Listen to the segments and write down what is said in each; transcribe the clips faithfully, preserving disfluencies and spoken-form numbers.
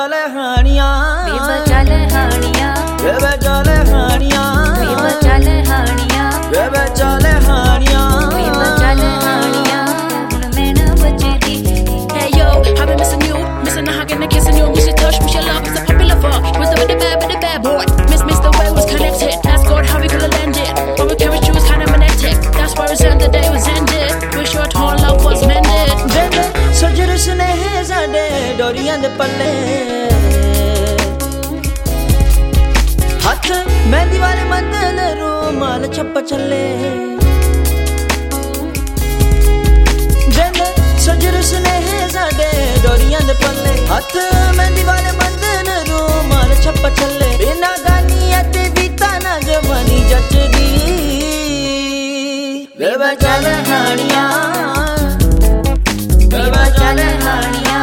चले हानिया बेबा चले हानिया बेबा चले हानिया बेबा चले हानिया बेबा चले हानिया बेबा चले हानिया हुण मैनू बचदी Hey yo, I've been missing you, missing the hugging, the kissing you, miss your touch, miss your love, it's a popular fuck. Was the with the bad, with the bad boy. Miss, miss the way it was connected. Ask God how we could have landed. But we carried you was kind of magnetic. That's why we said the day was ended. Wish your torn love was mended. बेबे सजर सुनेहे साडे डोरियां दे पल्ले हाथ मेहंदी वाले मंदन रूमाल छप्प चले बेबे सजर सुनेहे साडे डोरियां दे पल्ले हाथ मेहंदी वाले मंदन रूमाल छप्प चले बिना गानियां ते बीता ना जवानी जचदी बेबे चले हानिया बेबा चले हानिया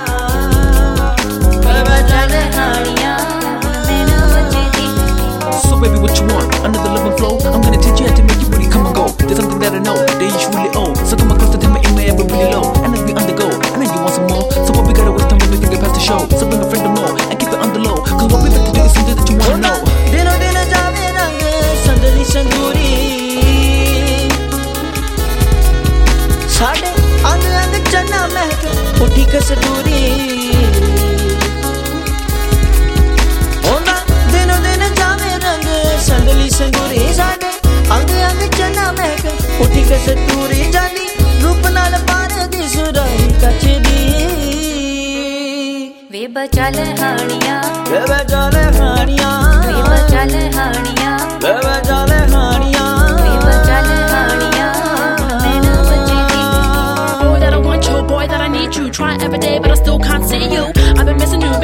बेबा चले हानिया मैनू बचदी So baby, what you want? Another love and flow? I'm gonna teach you how to make you really come and go. There's something that I know that you should really owe. So come across the time in my ever really low. And as we on the go, I know you want some more. So what we gotta waste time when we get past the show. So bring a friend or more and keep it on the low. Cause what we about to do is something that you wanna know. दिनों दिन जावे रंग संदली संदूरी साडे अंग अंग चन्ना महक उठी कसदूरी होना दिनों दिन जावे रंग संदली संदूरी साडे अंग अंग चन्ना महक उठी कसदूरी जानी रूप नाल पार दी सुराही कचदी बेबा चले हानिया बेबा चले हानिया बेबा चले हानिया बेबा चले हानिया बेबा चले हानिया मैनू बचदी Boy that I want you, boy that I need you. Try every day, but I still can't see you. I've been missing you,